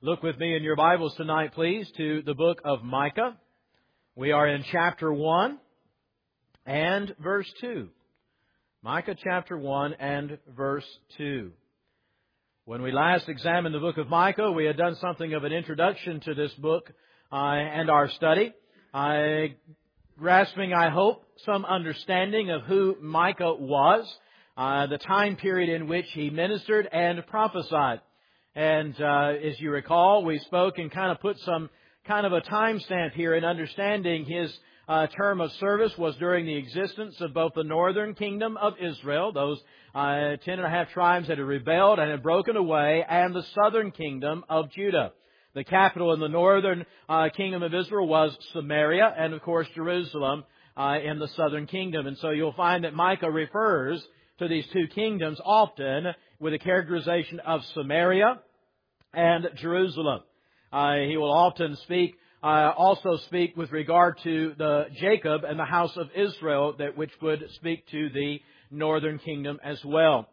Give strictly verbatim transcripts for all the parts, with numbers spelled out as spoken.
Look with me in your Bibles tonight, please, to the book of Micah. We are in chapter one and verse two. Micah chapter one and verse two. When we last examined the book of Micah, we had done something of an introduction to this book uh, and our study, uh, grasping, I hope, some understanding of who Micah was, uh, the time period in which he ministered and prophesied. And uh, as you recall, we spoke and kind of put some kind of a timestamp here in understanding his uh, term of service was during the existence of both the northern kingdom of Israel, those uh, ten and a half tribes that had rebelled and had broken away, and the southern kingdom of Judah. The capital in the northern uh, kingdom of Israel was Samaria, and of course Jerusalem uh, in the southern kingdom. And so you'll find that Micah refers to these two kingdoms often with a characterization of Samaria and Jerusalem. Uh, he will often speak, uh, also speak with regard to the Jacob and the house of Israel, that which would speak to the northern kingdom as well.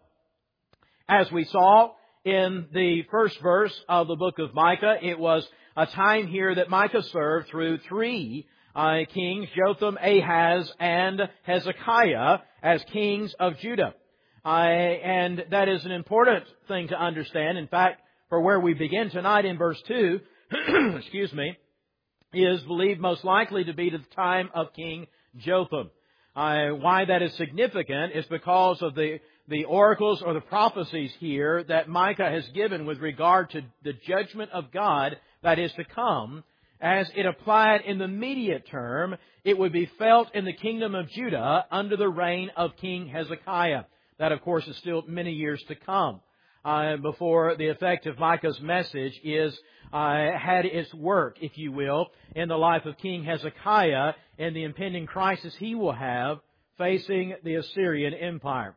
As we saw in the first verse of the book of Micah, it was a time here that Micah served through three uh, kings, Jotham, Ahaz, and Hezekiah, as kings of Judah. Uh, and that is an important thing to understand. In fact, for where we begin tonight in verse two, excuse me, is believed most likely to be to the time of King Jotham. Uh, why that is significant is because of the, the oracles or the prophecies here that Micah has given with regard to the judgment of God that is to come. As it applied in the immediate term, it would be felt in the kingdom of Judah under the reign of King Hezekiah. That, of course, is still many years to come uh, before the effect of Micah's message is uh, had its work, if you will, in the life of King Hezekiah and the impending crisis he will have facing the Assyrian Empire.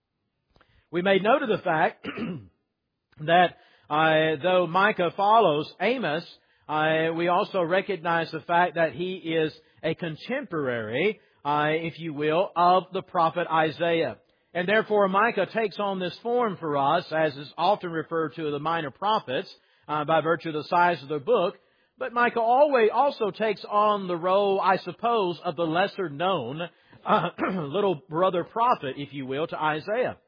We made note of the fact that uh, though Micah follows Amos, uh, we also recognize the fact that he is a contemporary, uh, if you will, of the prophet Isaiah. And therefore, Micah takes on this form for us, as is often referred to as the minor prophets, uh, by virtue of the size of their book. But Micah always also takes on the role, I suppose, of the lesser known uh, little brother prophet, if you will, to Isaiah.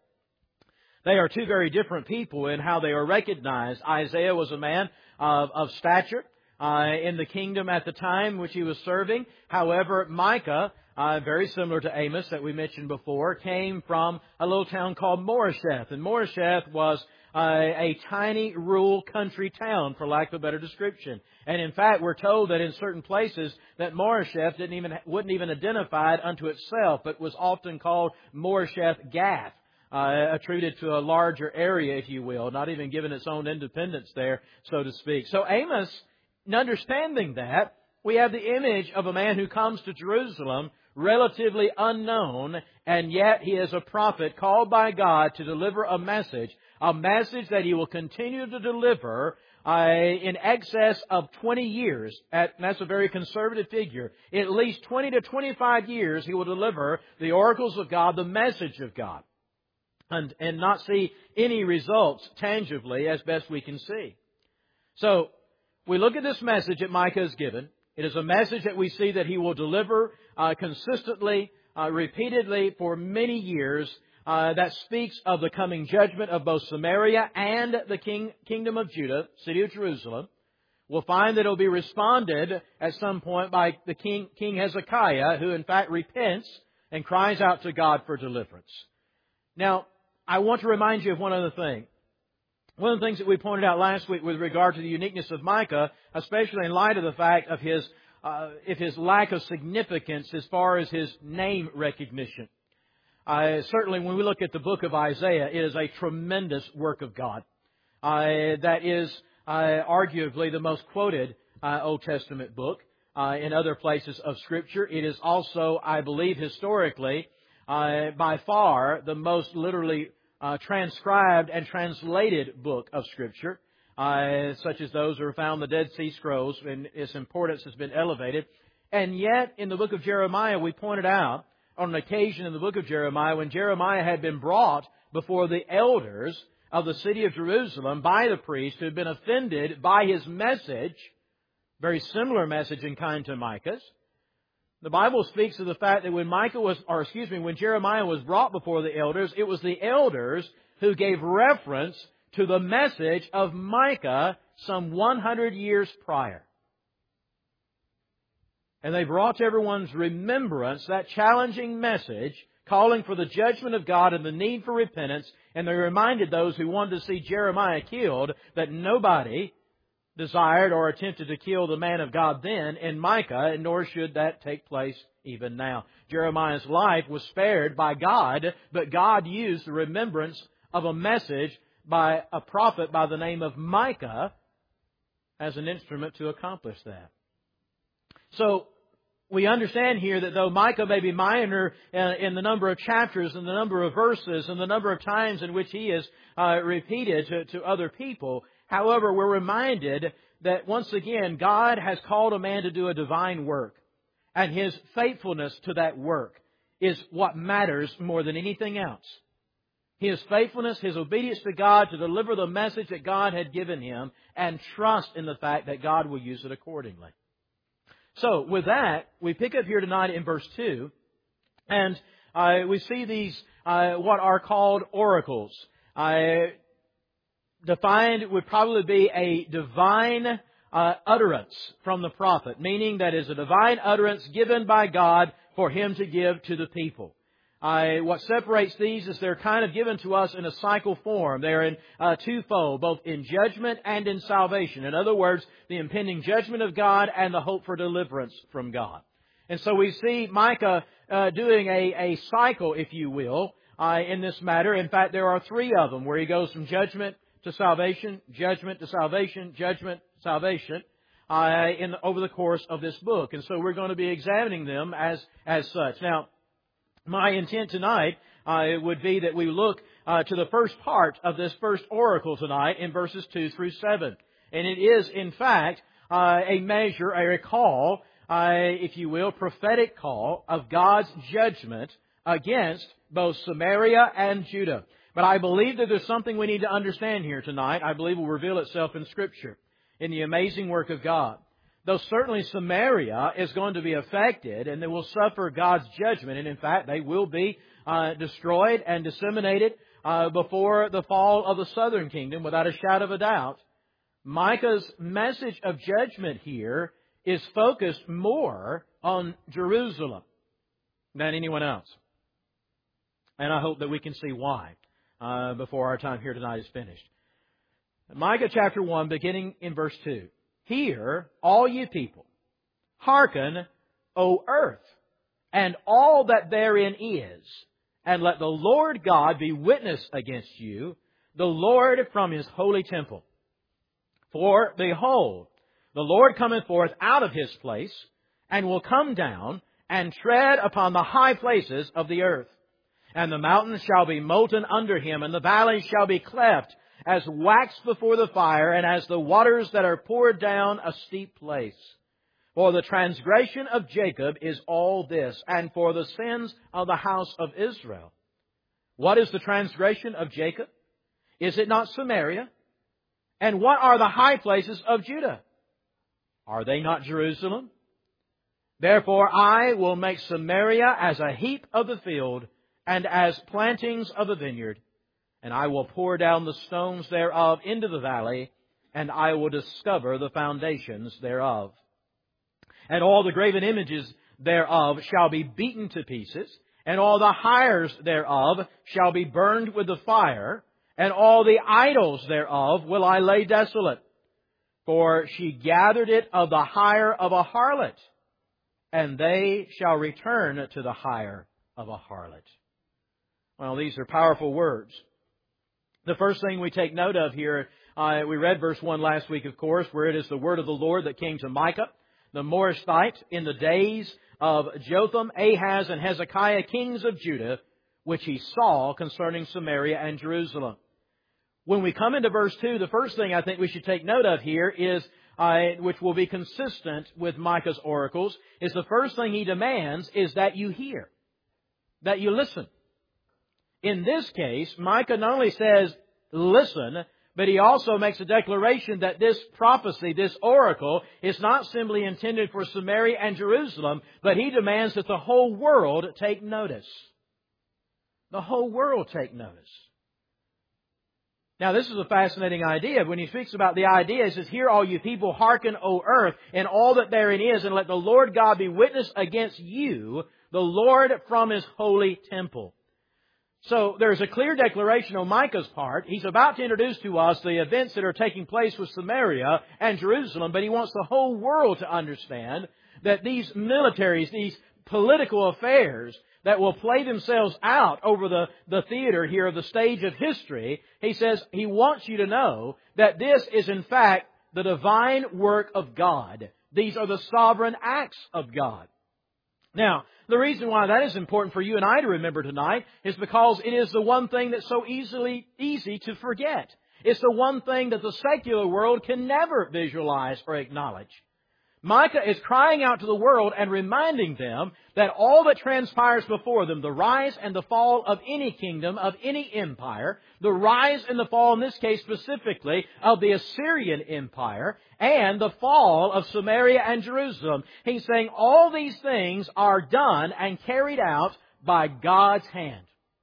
They are two very different people in how they are recognized. Isaiah was a man of, of stature uh, in the kingdom at the time which he was serving. However, Micah, Uh, very similar to Amos that we mentioned before, came from a little town called Moresheth. And Moresheth was uh, a tiny rural country town, for lack of a better description. And in fact, we're told that in certain places that Moresheth didn't even wouldn't even identify it unto itself, but was often called Moresheth Gath, uh, attributed to a larger area, if you will, not even given its own independence there, so to speak. So Amos, understanding that, we have the image of a man who comes to Jerusalem relatively unknown, and yet he is a prophet called by God to deliver a message, a message that he will continue to deliver uh, in excess of twenty years. At, that's a very conservative figure. At least twenty to twenty-five years he will deliver the oracles of God, the message of God, and, and not see any results tangibly as best we can see. So, we look at this message that Micah has given. It is a message that we see that he will deliver uh, consistently, uh, repeatedly for many years uh, that speaks of the coming judgment of both Samaria and the king, kingdom of Judah, city of Jerusalem. We'll find that it will be responded at some point by the king, King Hezekiah, who in fact repents and cries out to God for deliverance. Now, I want to remind you of one other thing. One of the things that we pointed out last week with regard to the uniqueness of Micah, especially in light of the fact of his, uh, if his lack of significance as far as his name recognition. Uh, certainly when we look at the book of Isaiah, it is a tremendous work of God. Uh, that is uh, arguably the most quoted uh, Old Testament book uh, in other places of Scripture. It is also, I believe, historically, uh, by far the most literally Uh, transcribed and translated book of Scripture, uh, such as those that are found in the Dead Sea Scrolls, and its importance has been elevated. And yet, in the book of Jeremiah, we pointed out on an occasion in the book of Jeremiah, when Jeremiah had been brought before the elders of the city of Jerusalem by the priest who had been offended by his message, very similar message in kind to Micah's. The Bible speaks of the fact that when Micah was, or excuse me, when Jeremiah was brought before the elders, it was the elders who gave reference to the message of Micah some one hundred years prior. And they brought to everyone's remembrance that challenging message, calling for the judgment of God and the need for repentance. And they reminded those who wanted to see Jeremiah killed that nobody desired or attempted to kill the man of God then in Micah, and nor should that take place even now. Jeremiah's life was spared by God, but God used the remembrance of a message by a prophet by the name of Micah as an instrument to accomplish that. So, we understand here that though Micah may be minor in the number of chapters and the number of verses and the number of times in which he is uh, repeated to, to other people, however, we're reminded that once again, God has called a man to do a divine work. And his faithfulness to that work is what matters more than anything else. His faithfulness, his obedience to God to deliver the message that God had given him, and trust in the fact that God will use it accordingly. So, with that, we pick up here tonight in verse two, and uh, we see these, uh, what are called oracles. Uh, defined would probably be a divine uh, utterance from the prophet, meaning that is a divine utterance given by God for him to give to the people. Uh, what separates these is they're kind of given to us in a cycle form. They're in uh, twofold, both in judgment and in salvation. In other words, the impending judgment of God and the hope for deliverance from God. And so we see Micah uh, doing a, a cycle, if you will, uh, in this matter. In fact, there are three of them where he goes from judgment to salvation, judgment to salvation, judgment, salvation, uh, in over the course of this book. And so we're going to be examining them as as such. Now, my intent tonight uh, would be that we look uh, to the first part of this first oracle tonight in verses two through seven. And it is, in fact, uh, a measure, a call, uh, if you will, prophetic call of God's judgment against both Samaria and Judah. But I believe that there's something we need to understand here tonight. I believe will reveal itself in Scripture, in the amazing work of God. Though certainly Samaria is going to be affected and they will suffer God's judgment, and in fact they will be uh, destroyed and disseminated uh, before the fall of the southern kingdom without a shadow of a doubt, Micah's message of judgment here is focused more on Jerusalem than anyone else. And I hope that we can see why uh, before our time here tonight is finished. Micah chapter one, beginning in verse two. Hear, all ye people, hearken, O earth, and all that therein is, and let the Lord God be witness against you, the Lord from His holy temple. For, behold, the Lord cometh forth out of His place, and will come down, and tread upon the high places of the earth. And the mountains shall be molten under Him, and the valleys shall be cleft, as wax before the fire, and as the waters that are poured down a steep place. For the transgression of Jacob is all this, and for the sins of the house of Israel. What is the transgression of Jacob? Is it not Samaria? And what are the high places of Judah? Are they not Jerusalem? Therefore I will make Samaria as a heap of the field, and as plantings of a vineyard. And I will pour down the stones thereof into the valley, and I will discover the foundations thereof. And all the graven images thereof shall be beaten to pieces, and all the hires thereof shall be burned with the fire, and all the idols thereof will I lay desolate. For she gathered it of the hire of a harlot, and they shall return to the hire of a harlot. Well, these are powerful words. The first thing we take note of here, uh, we read verse one last week, of course, where it is the word of the Lord that came to Micah, the Morashite, in the days of Jotham, Ahaz, and Hezekiah, kings of Judah, which he saw concerning Samaria and Jerusalem. When we come into verse two, the first thing I think we should take note of here is, uh, which will be consistent with Micah's oracles, is the first thing he demands is that you hear, that you listen. In this case, Micah not only says, listen, but he also makes a declaration that this prophecy, this oracle, is not simply intended for Samaria and Jerusalem, but he demands that the whole world take notice. The whole world take notice. Now, this is a fascinating idea. When he speaks about the idea, he says, "Hear, all you people, hearken, O earth, and all that therein is, and let the Lord God be witness against you, the Lord from His holy temple." So, there's a clear declaration on Micah's part. He's about to introduce to us the events that are taking place with Samaria and Jerusalem, but he wants the whole world to understand that these militaries, these political affairs that will play themselves out over the, the theater here of the stage of history, he says he wants you to know that this is in fact the divine work of God. These are the sovereign acts of God. Now, the reason why that is important for you and I to remember tonight is because it is the one thing that's so easily easy to forget. It's the one thing that the secular world can never visualize or acknowledge. Micah is crying out to the world and reminding them that all that transpires before them, the rise and the fall of any kingdom, of any empire, the rise and the fall in this case specifically of the Assyrian Empire, and the fall of Samaria and Jerusalem, he's saying all these things are done and carried out by God's hand.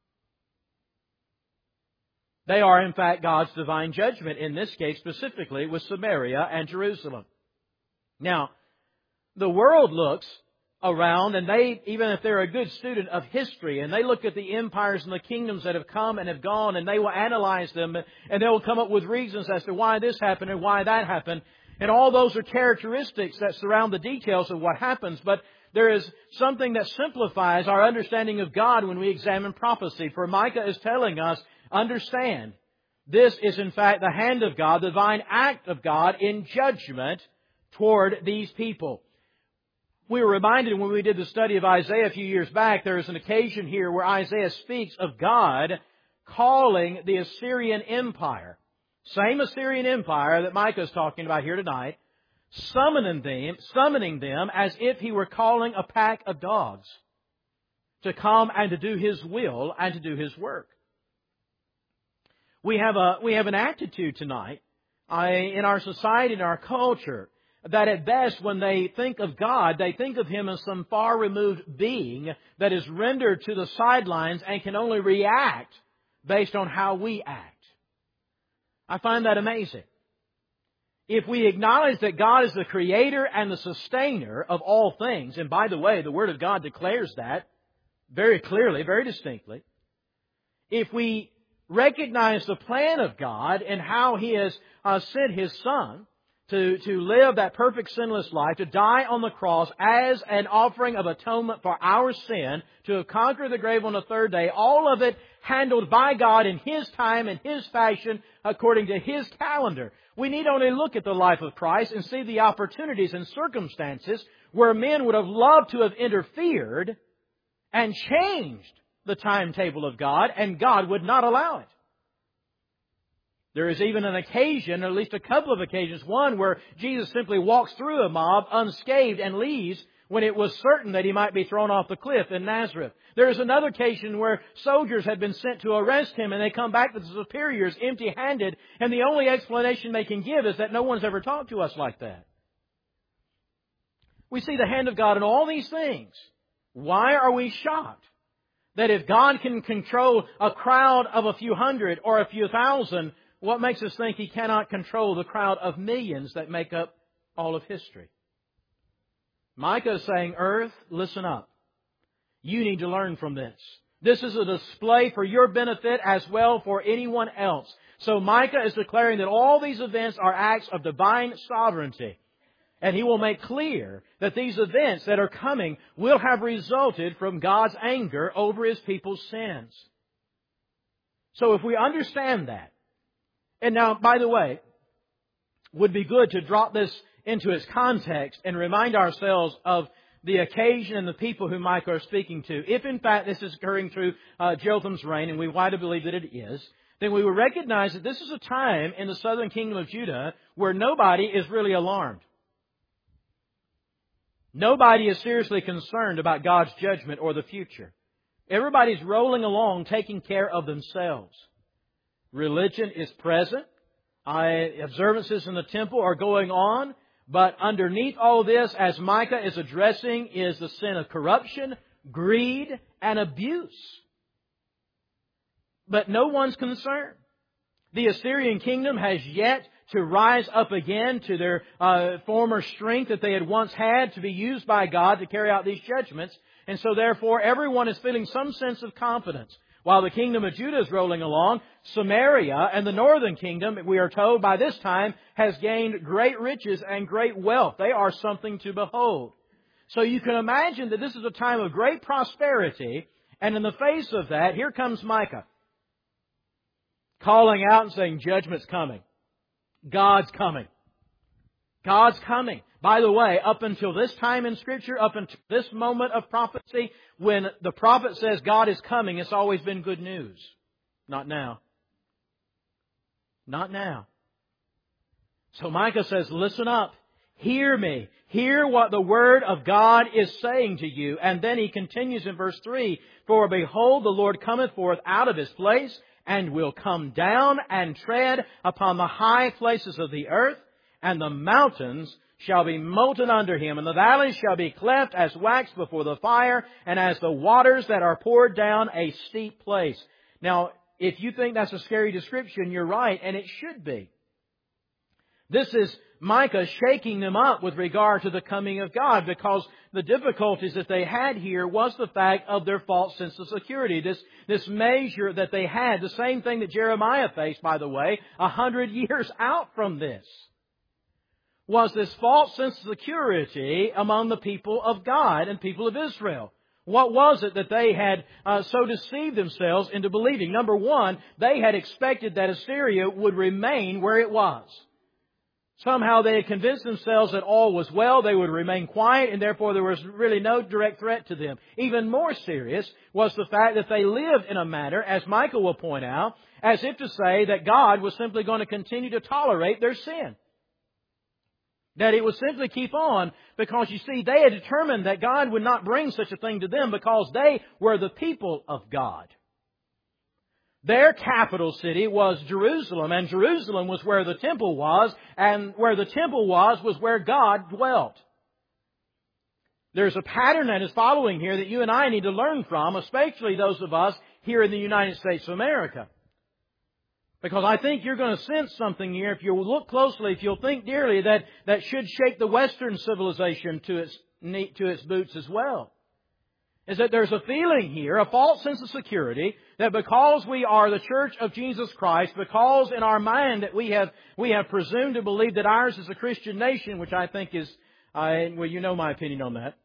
They are in fact God's divine judgment in this case specifically with Samaria and Jerusalem. Now, the world looks around, and they, even if they're a good student of history, and they look at the empires and the kingdoms that have come and have gone, and they will analyze them, and they will come up with reasons as to why this happened and why that happened. And all those are characteristics that surround the details of what happens. But there is something that simplifies our understanding of God when we examine prophecy. For Micah is telling us, understand, this is in fact the hand of God, the divine act of God in judgment toward these people. We were reminded when we did the study of Isaiah a few years back, there is an occasion here where Isaiah speaks of God calling the Assyrian Empire, same Assyrian Empire that Micah is talking about here tonight, summoning them, summoning them as if He were calling a pack of dogs to come and to do His will and to do His work. We have a we have an attitude tonight uh, in our society, in our culture, that at best, when they think of God, they think of Him as some far-removed being that is rendered to the sidelines and can only react based on how we act. I find that amazing. If we acknowledge that God is the Creator and the Sustainer of all things, and by the way, the Word of God declares that very clearly, very distinctly, if we recognize the plan of God and how He has uh, sent His Son To, to live that perfect sinless life, to die on the cross as an offering of atonement for our sin, to have conquered the grave on the third day, all of it handled by God in His time and His fashion according to His calendar. We need only look at the life of Christ and see the opportunities and circumstances where men would have loved to have interfered and changed the timetable of God, and God would not allow it. There is even an occasion, or at least a couple of occasions, one where Jesus simply walks through a mob unscathed and leaves when it was certain that He might be thrown off the cliff in Nazareth. There is another occasion where soldiers had been sent to arrest Him and they come back to the superiors empty-handed, and the only explanation they can give is that no one's ever talked to us like that. We see the hand of God in all these things. Why are we shocked that if God can control a crowd of a few hundred or a few thousand, what makes us think He cannot control the crowd of millions that make up all of history? Micah is saying, earth, listen up. You need to learn from this. This is a display for your benefit as well for anyone else. So Micah is declaring that all these events are acts of divine sovereignty. And he will make clear that these events that are coming will have resulted from God's anger over His people's sins. So if we understand that, and now, by the way, would be good to drop this into its context and remind ourselves of the occasion and the people whom Micah is speaking to. If in fact this is occurring through uh, Jotham's reign, and we widely believe that it is, then we will recognize that this is a time in the southern kingdom of Judah where nobody is really alarmed. Nobody is seriously concerned about God's judgment or the future. Everybody's rolling along taking care of themselves. Religion is present. Uh, observances in the temple are going on. But underneath all this, as Micah is addressing, is the sin of corruption, greed, and abuse. But no one's concerned. The Assyrian kingdom has yet to rise up again to their uh, former strength that they had once had to be used by God to carry out these judgments. And so therefore everyone is feeling some sense of confidence. While the kingdom of Judah is rolling along, Samaria and the northern kingdom, we are told by this time, has gained great riches and great wealth. They are something to behold. So you can imagine that this is a time of great prosperity. And in the face of that, here comes Micah, calling out and saying, judgment's coming. God's coming. God's coming. By the way, up until this time in Scripture, up until this moment of prophecy, when the prophet says God is coming, it's always been good news. Not now. Not now. So Micah says, listen up. Hear me. Hear what the Word of God is saying to you. And then he continues in verse three, for behold, the Lord cometh forth out of His place, and will come down and tread upon the high places of the earth, and the mountains shall be molten under Him, and the valleys shall be cleft as wax before the fire, and as the waters that are poured down a steep place. Now, if you think that's a scary description, you're right, and it should be. This is Micah shaking them up with regard to the coming of God, because the difficulties that they had here was the fact of their false sense of security. This, this measure that they had, the same thing that Jeremiah faced, by the way, a hundred years out from this, was this false sense of security among the people of God and people of Israel. What was it that they had uh, so deceived themselves into believing? Number one, they had expected that Assyria would remain where it was. Somehow they had convinced themselves that all was well, they would remain quiet, and therefore there was really no direct threat to them. Even more serious was the fact that they lived in a manner, as Micah will point out, as if to say that God was simply going to continue to tolerate their sin. That it would simply keep on, because you see, they had determined that God would not bring such a thing to them because they were the people of God. Their capital city was Jerusalem, and Jerusalem was where the temple was, and where the temple was was where God dwelt. There's a pattern that is following here that you and I need to learn from, especially those of us here in the United States of America. Because I think you're going to sense something here, if you'll look closely, if you'll think dearly, that, that should shake the Western civilization to its, to its boots as well. Is that there's a feeling here, a false sense of security, that because we are the Church of Jesus Christ, because in our mind that we have we have presumed to believe that ours is a Christian nation, which I think is, uh, well, you know my opinion on that.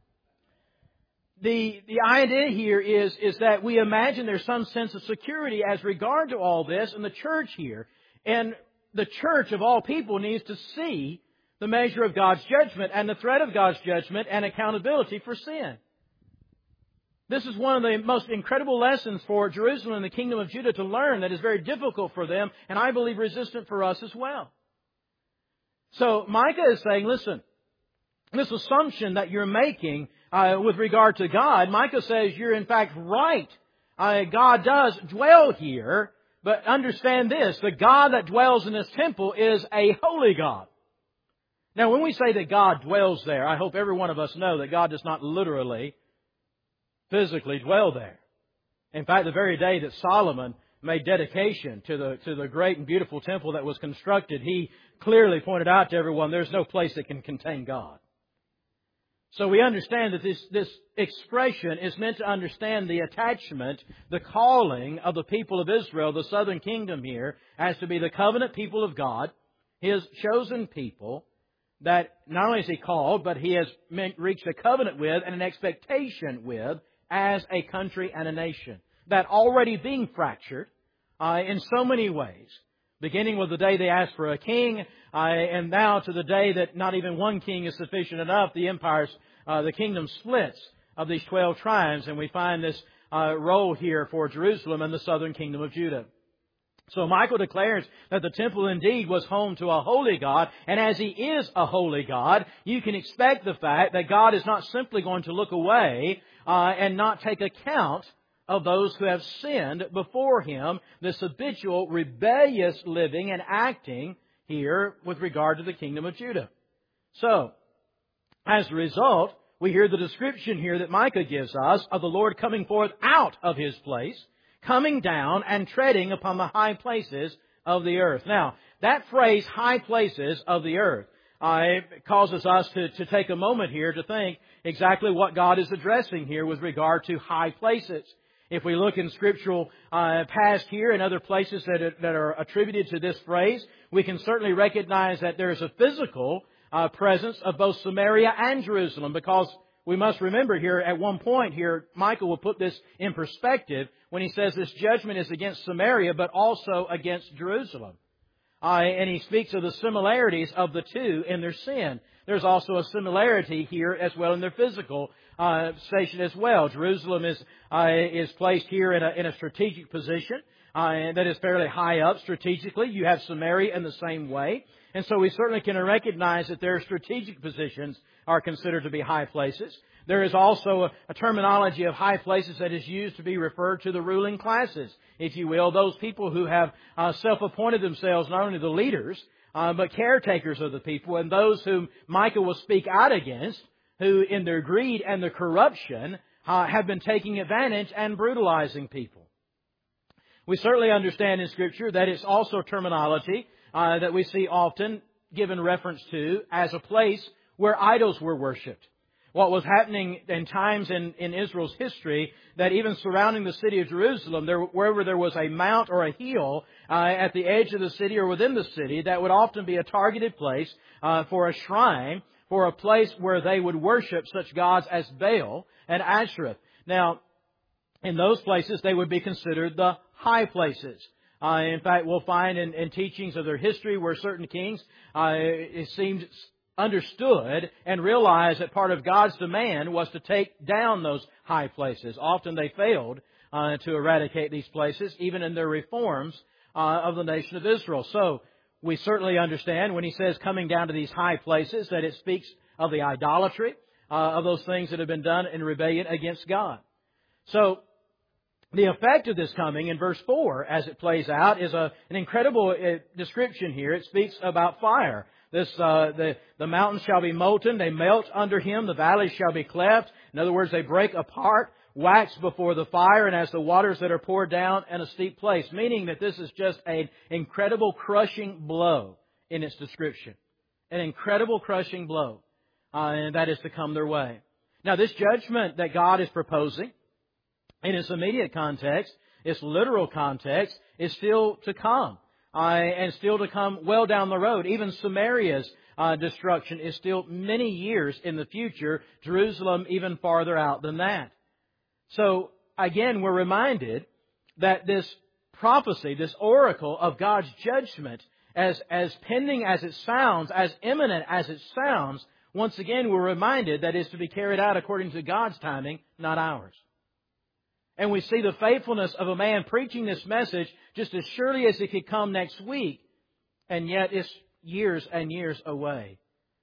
The the idea here is, is that we imagine there's some sense of security as regard to all this in the church here. And the church of all people needs to see the measure of God's judgment and the threat of God's judgment and accountability for sin. This is one of the most incredible lessons for Jerusalem and the kingdom of Judah to learn that is very difficult for them, and I believe resistant for us as well. So Micah is saying, listen, this assumption that you're making uh, with regard to God, Micah says you're in fact right. Uh, God does dwell here, but understand this, the God that dwells in this temple is a holy God. Now when we say that God dwells there, I hope every one of us know that God does not literally physically dwell there. In fact, the very day that Solomon made dedication to the to the great and beautiful temple that was constructed, he clearly pointed out to everyone there's no place that can contain God. So we understand that this, this expression is meant to understand the attachment, the calling of the people of Israel, the southern kingdom here, as to be the covenant people of God, His chosen people, that not only is He called, but He has reached a covenant with and an expectation with as a country and a nation. That already being fractured uh, in so many ways, beginning with the day they asked for a king, uh, and now to the day that not even one king is sufficient enough, the empire's, uh, the kingdom splits of these twelve tribes, and we find this uh, role here for Jerusalem and the southern kingdom of Judah. So Micah declares that the temple indeed was home to a holy God, and as He is a holy God, you can expect the fact that God is not simply going to look away uh, and not take account of those who have sinned before Him, this habitual rebellious living and acting here with regard to the kingdom of Judah. So, as a result, we hear the description here that Micah gives us of the Lord coming forth out of His place, coming down and treading upon the high places of the earth. Now, that phrase, high places of the earth, uh, causes us to, to take a moment here to think exactly what God is addressing here with regard to high places. If we look in scriptural uh, past here and other places that are, that are attributed to this phrase, we can certainly recognize that there is a physical uh, presence of both Samaria and Jerusalem, because we must remember here at one point here, Micah will put this in perspective when he says this judgment is against Samaria, but also against Jerusalem. Uh, and he speaks of the similarities of the two in their sin. There's also a similarity here as well in their physical uh, station as well. Jerusalem is uh, is placed here in a, in a strategic position uh, that is fairly high up strategically. You have Samaria in the same way. And so we certainly can recognize that their strategic positions are considered to be high places. There is also a, a terminology of high places that is used to be referred to the ruling classes, if you will, those people who have uh, self-appointed themselves not only the leaders, uh, but caretakers of the people, and those whom Micah will speak out against, who in their greed and their corruption uh, have been taking advantage and brutalizing people. We certainly understand in Scripture that it's also terminology uh, that we see often given reference to as a place where idols were worshipped. What was happening in times in, in Israel's history, that even surrounding the city of Jerusalem, there, wherever there was a mount or a hill uh, at the edge of the city or within the city, that would often be a targeted place uh, for a shrine, for a place where they would worship such gods as Baal and Asherah. Now, in those places, they would be considered the high places. Uh, in fact, we'll find in, in teachings of their history where certain kings, uh, it seemed understood and realized that part of God's demand was to take down those high places. Often they failed uh, to eradicate these places, even in their reforms uh, of the nation of Israel. So we certainly understand when he says coming down to these high places that it speaks of the idolatry, uh, of those things that have been done in rebellion against God. So the effect of this coming in verse four, as it plays out, is a, an incredible uh, description here. It speaks about fire. This, uh, the, the mountains shall be molten, they melt under him, the valleys shall be cleft. In other words, they break apart, wax before the fire, and as the waters that are poured down in a steep place. Meaning that this is just an incredible crushing blow in its description. An incredible crushing blow. Uh, and that is to come their way. Now this judgment that God is proposing, in its immediate context, its literal context, is still to come. Uh, and still to come well down the road. Even Samaria's uh, destruction is still many years in the future. Jerusalem even farther out than that. So, again, we're reminded that this prophecy, this oracle of God's judgment, as, as pending as it sounds, as imminent as it sounds, once again we're reminded that it's to be carried out according to God's timing, not ours. And we see the faithfulness of a man preaching this message just as surely as it could come next week. And yet it's years and years away.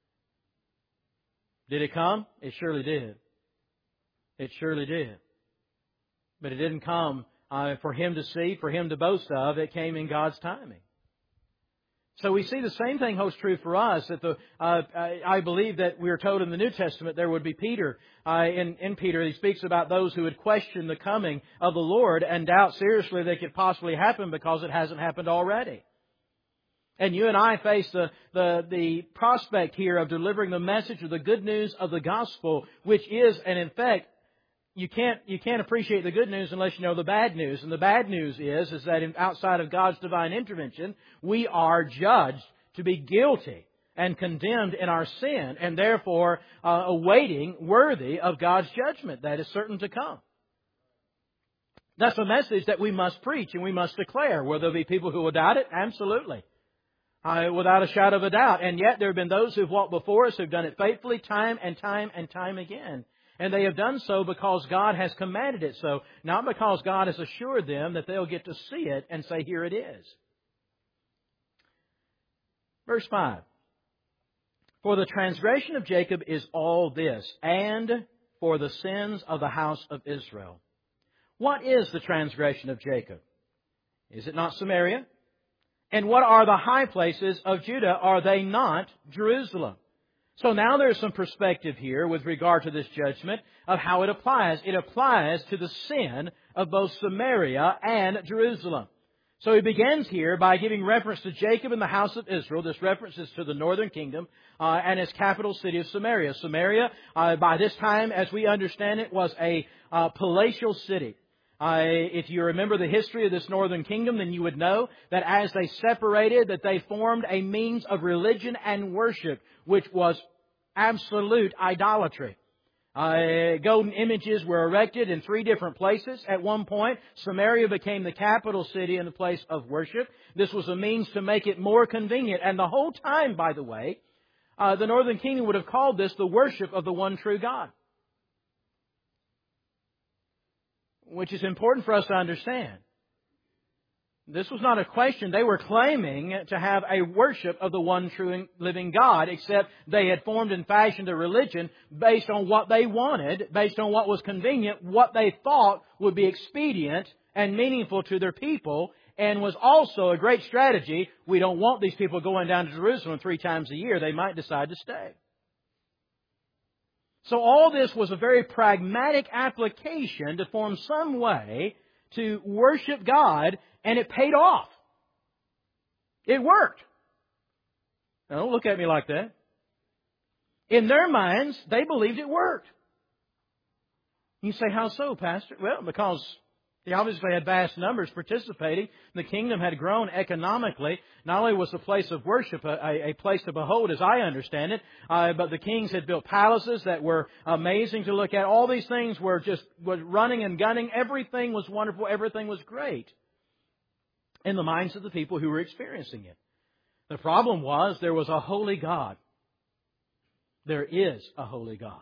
Did it come? It surely did. It surely did. But it didn't come uh, for him to see, for him to boast of. It came in God's timing. So we see the same thing holds true for us. That the uh, I believe that we are told in the New Testament there would be Peter. Uh, in, in Peter, he speaks about those who would question the coming of the Lord and doubt seriously that it could possibly happen because it hasn't happened already. And you and I face the, the, the prospect here of delivering the message of the good news of the gospel, which is, and in fact, You can't, you can't appreciate the good news unless you know the bad news. And the bad news is, is that in, outside of God's divine intervention, we are judged to be guilty and condemned in our sin, and therefore uh, awaiting worthy of God's judgment that is certain to come. That's a message that we must preach and we must declare. Will there be people who will doubt it? Absolutely. Uh, without a shadow of a doubt. And yet there have been those who've walked before us who've done it faithfully time and time and time again. And they have done so because God has commanded it so, not because God has assured them that they'll get to see it and say, here it is. Verse five. For the transgression of Jacob is all this, and for the sins of the house of Israel. What is the transgression of Jacob? Is it not Samaria? And what are the high places of Judah? Are they not Jerusalem? So now there's some perspective here with regard to this judgment of how it applies. It applies to the sin of both Samaria and Jerusalem. So he begins here by giving reference to Jacob and the house of Israel. This reference is to the northern kingdom uh, and its capital city of Samaria. Samaria, uh, by this time, as we understand it, was a uh, palatial city. Uh, if you remember the history of this northern kingdom, then you would know that as they separated, that they formed a means of religion and worship, which was absolute idolatry. Uh, golden images were erected in three different places. At one point, Samaria became the capital city and the place of worship. This was a means to make it more convenient. And the whole time, by the way, uh, the northern kingdom would have called this the worship of the one true God. Which is important for us to understand. This was not a question. They were claiming to have a worship of the one true and living God, except they had formed and fashioned a religion based on what they wanted, based on what was convenient, what they thought would be expedient and meaningful to their people, and was also a great strategy. We don't want these people going down to Jerusalem three times a year. They might decide to stay. So all this was a very pragmatic application to form some way to worship God, and it paid off. It worked. Now, don't look at me like that. In their minds, they believed it worked. You say, how so, Pastor? Well, because they obviously had vast numbers participating. The kingdom had grown economically. Not only was the place of worship a, a, a place to behold, as I understand it, uh, but the kings had built palaces that were amazing to look at. All these things were just was running and gunning. Everything was wonderful. Everything was great in the minds of the people who were experiencing it. The problem was there was a holy God. There is a holy God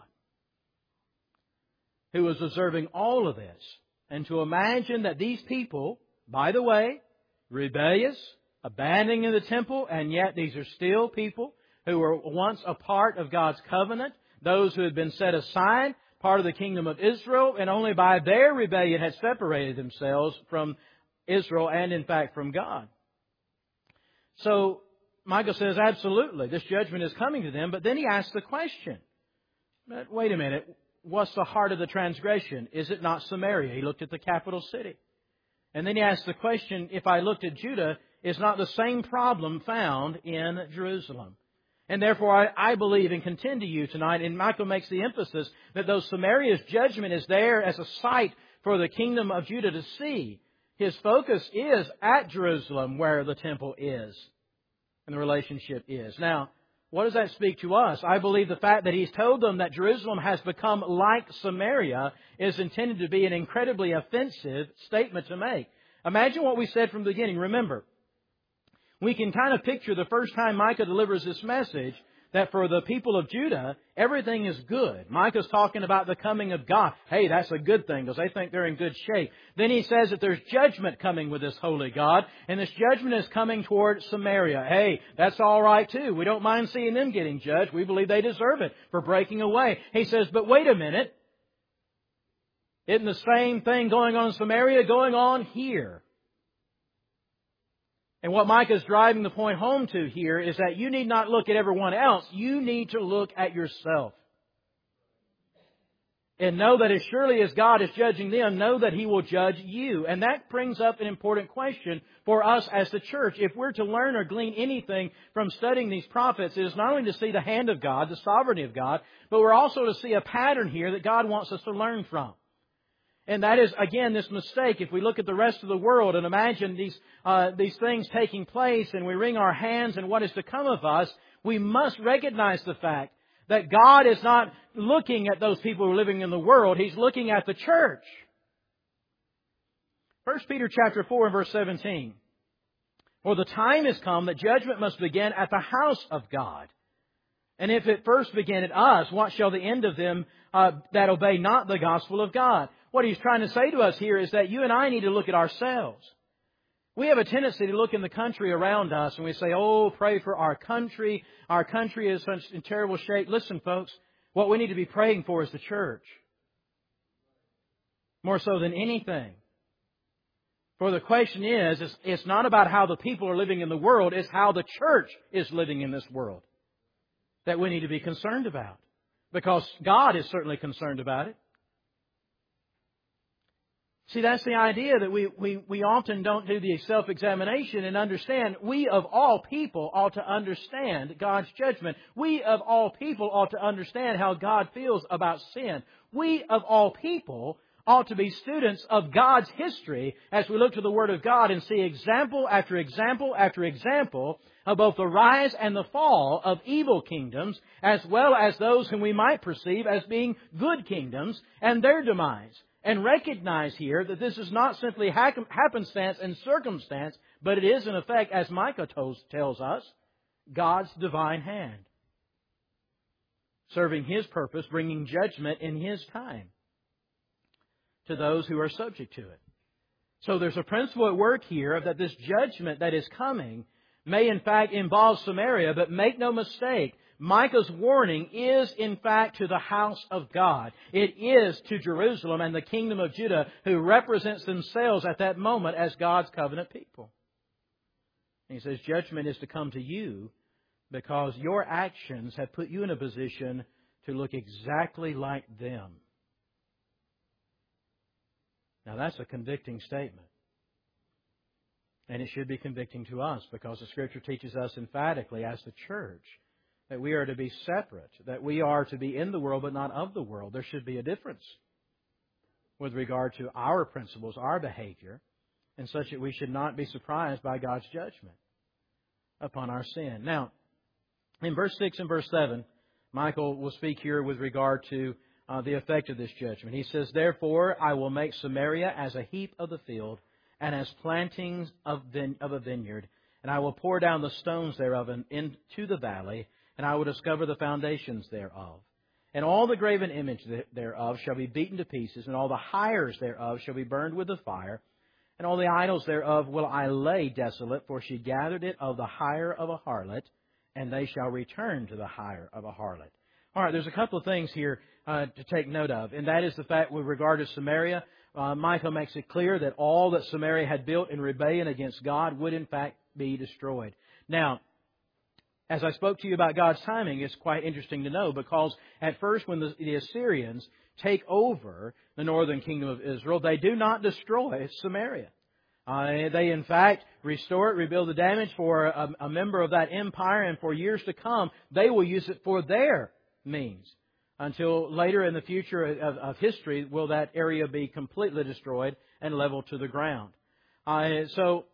who was observing all of this. And to imagine that these people, by the way, rebellious, abandoning the temple, and yet these are still people who were once a part of God's covenant, those who had been set aside, part of the kingdom of Israel, and only by their rebellion had separated themselves from Israel and, in fact, from God. So Micah says, absolutely, this judgment is coming to them, but then he asks the question, but wait a minute, what's the heart of the transgression? Is it not Samaria? He looked at the capital city. And then he asked the question, if I looked at Judah, is not the same problem found in Jerusalem? And therefore, I, I believe and contend to you tonight, and Michael makes the emphasis that though Samaria's judgment is there as a sight for the kingdom of Judah to see, his focus is at Jerusalem where the temple is and the relationship is. Now, what does that speak to us? I believe the fact that he's told them that Jerusalem has become like Samaria is intended to be an incredibly offensive statement to make. Imagine what we said from the beginning. Remember, we can kind of picture the first time Micah delivers this message that for the people of Judah, everything is good. Micah's talking about the coming of God. Hey, that's a good thing because they think they're in good shape. Then he says that there's judgment coming with this holy God, and this judgment is coming toward Samaria. Hey, that's all right too. We don't mind seeing them getting judged. We believe they deserve it for breaking away. He says, but wait a minute. Isn't the same thing going on in Samaria going on here? And what Micah is driving the point home to here is that you need not look at everyone else. You need to look at yourself. And know that as surely as God is judging them, know that He will judge you. And that brings up an important question for us as the church. If we're to learn or glean anything from studying these prophets, it is not only to see the hand of God, the sovereignty of God, but we're also to see a pattern here that God wants us to learn from. And that is, again, this mistake. If we look at the rest of the world and imagine these uh, these things taking place and we wring our hands and what is to come of us, we must recognize the fact that God is not looking at those people who are living in the world. He's looking at the church. First Peter chapter four and verse seventeen. For the time has come that judgment must begin at the house of God. And if it first begin at us, what shall the end of them uh, that obey not the gospel of God? What he's trying to say to us here is that you and I need to look at ourselves. We have a tendency to look in the country around us and we say, oh, pray for our country. Our country is such in terrible shape. Listen, folks, what we need to be praying for is the church. more so than anything. For the question is, it's, it's not about how the people are living in the world, it's how the church is living in this world that we need to be concerned about. Because God is certainly concerned about it. See, that's the idea that we, we, we often don't do the self-examination and understand. We of all people ought to understand God's judgment. We of all people ought to understand how God feels about sin. We of all people ought to be students of God's history as we look to the Word of God and see example after example after example of both the rise and the fall of evil kingdoms, as well as those whom we might perceive as being good kingdoms and their demise. And recognize here that this is not simply happenstance and circumstance, but it is in effect, as Micah tells us, God's divine hand, serving His purpose, bringing judgment in His time to those who are subject to it. So there's a principle at work here that this judgment that is coming may in fact involve Samaria, but make no mistake, Micah's warning is in fact to the house of God. It is to Jerusalem and the kingdom of Judah, who represents themselves at that moment as God's covenant people. And he says judgment is to come to you because your actions have put you in a position to look exactly like them. Now that's a convicting statement. And it should be convicting to us because the Scripture teaches us emphatically as the church that we are to be separate, that we are to be in the world but not of the world. There should be a difference with regard to our principles, our behavior, and such that we should not be surprised by God's judgment upon our sin. Now, in verse six and verse seven, Michael will speak here with regard to uh, the effect of this judgment. He says, "Therefore I will make Samaria as a heap of the field, and as plantings of, vine- of a vineyard, and I will pour down the stones thereof into the valley, and I will discover the foundations thereof. And all the graven image thereof shall be beaten to pieces, and all the hires thereof shall be burned with the fire. And all the idols thereof will I lay desolate, for she gathered it of the hire of a harlot, and they shall return to the hire of a harlot." All right, there's a couple of things here uh, to take note of, and that is the fact with regard to Samaria, uh, Micah makes it clear that all that Samaria had built in rebellion against God would in fact be destroyed. Now, as I spoke to you about God's timing, it's quite interesting to know because at first when the, the Assyrians take over the northern kingdom of Israel, they do not destroy Samaria. Uh, they in fact restore it, rebuild the damage for a, a member of that empire, and for years to come they will use it for their means. Until later in the future of, of history will that area be completely destroyed and leveled to the ground. Uh, so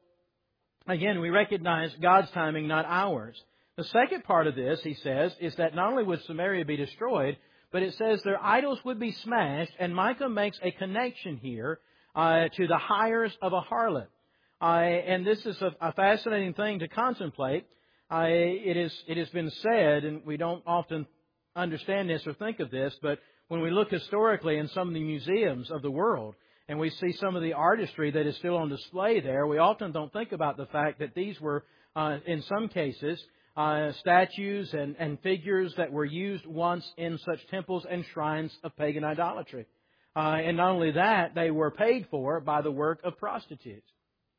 again, we recognize God's timing, not ours. The second part of this, he says, is that not only would Samaria be destroyed, but it says their idols would be smashed, and Micah makes a connection here uh, to the hires of a harlot. Uh, and this is a, a fascinating thing to contemplate. Uh, it is it has been said, and we don't often understand this or think of this, but when we look historically in some of the museums of the world, and we see some of the artistry that is still on display there, we often don't think about the fact that these were, uh, in some cases, Uh, statues and, and figures that were used once in such temples and shrines of pagan idolatry. Uh, and not only that, they were paid for by the work of prostitutes.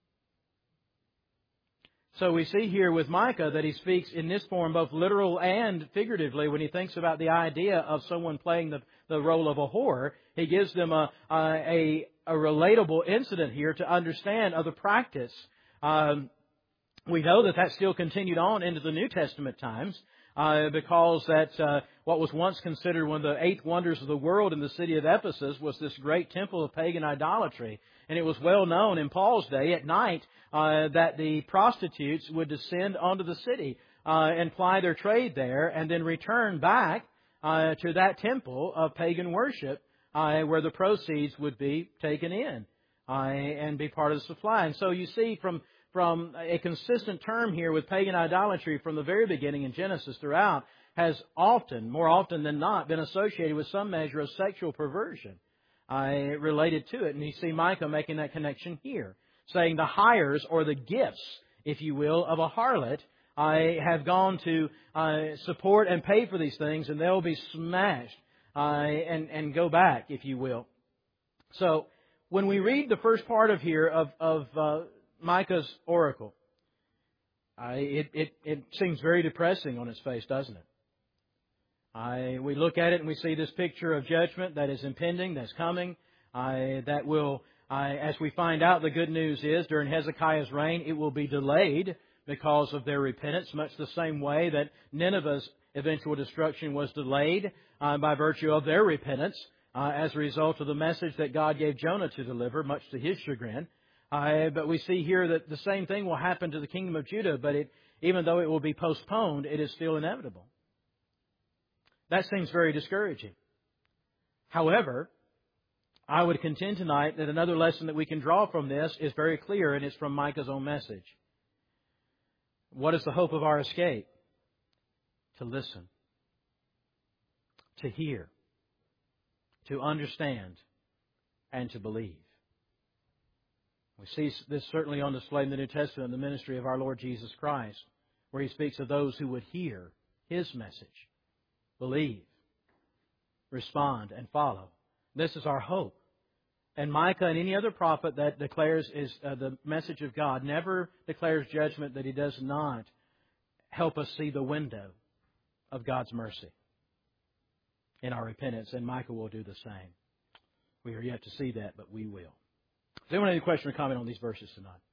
So we see here with Micah that he speaks in this form both literal and figuratively when he thinks about the idea of someone playing the, the role of a whore. He gives them a, a, a relatable incident here to understand of the practice. Um, We know that that still continued on into the New Testament times uh, because that uh, what was once considered one of the eighth wonders of the world in the city of Ephesus was this great temple of pagan idolatry. And it was well known in Paul's day at night uh, that the prostitutes would descend onto the city uh, and ply their trade there and then return back uh, to that temple of pagan worship uh, where the proceeds would be taken in uh, and be part of the supply. And so you see from From a consistent term here with pagan idolatry from the very beginning in Genesis throughout has often, more often than not, been associated with some measure of sexual perversion uh, related to it. And you see Micah making that connection here, saying the hires or the gifts, if you will, of a harlot uh, have gone to uh, support and pay for these things, and they'll be smashed uh, and, and go back, if you will. So when we read the first part of here of, of uh, Micah's oracle, I, it, it, it seems very depressing on its face, doesn't it? I, we look at it and we see this picture of judgment that is impending, that's coming, I, that will, I, as we find out, the good news is during Hezekiah's reign, it will be delayed because of their repentance, much the same way that Nineveh's eventual destruction was delayed uh, by virtue of their repentance uh, as a result of the message that God gave Jonah to deliver, much to his chagrin. Uh, but we see here that the same thing will happen to the kingdom of Judah, but it, even though it will be postponed, it is still inevitable. That seems very discouraging. However, I would contend tonight that another lesson that we can draw from this is very clear, and it's from Micah's own message. What is the hope of our escape? To listen, to hear, to understand, and to believe. We see this certainly on display in the New Testament in the ministry of our Lord Jesus Christ, where He speaks of those who would hear His message, believe, respond, and follow. This is our hope. And Micah and any other prophet that declares is uh, the message of God never declares judgment that he does not help us see the window of God's mercy in our repentance. And Micah will do the same. We are yet to see that, but we will. Does anyone have any question or comment on these verses tonight?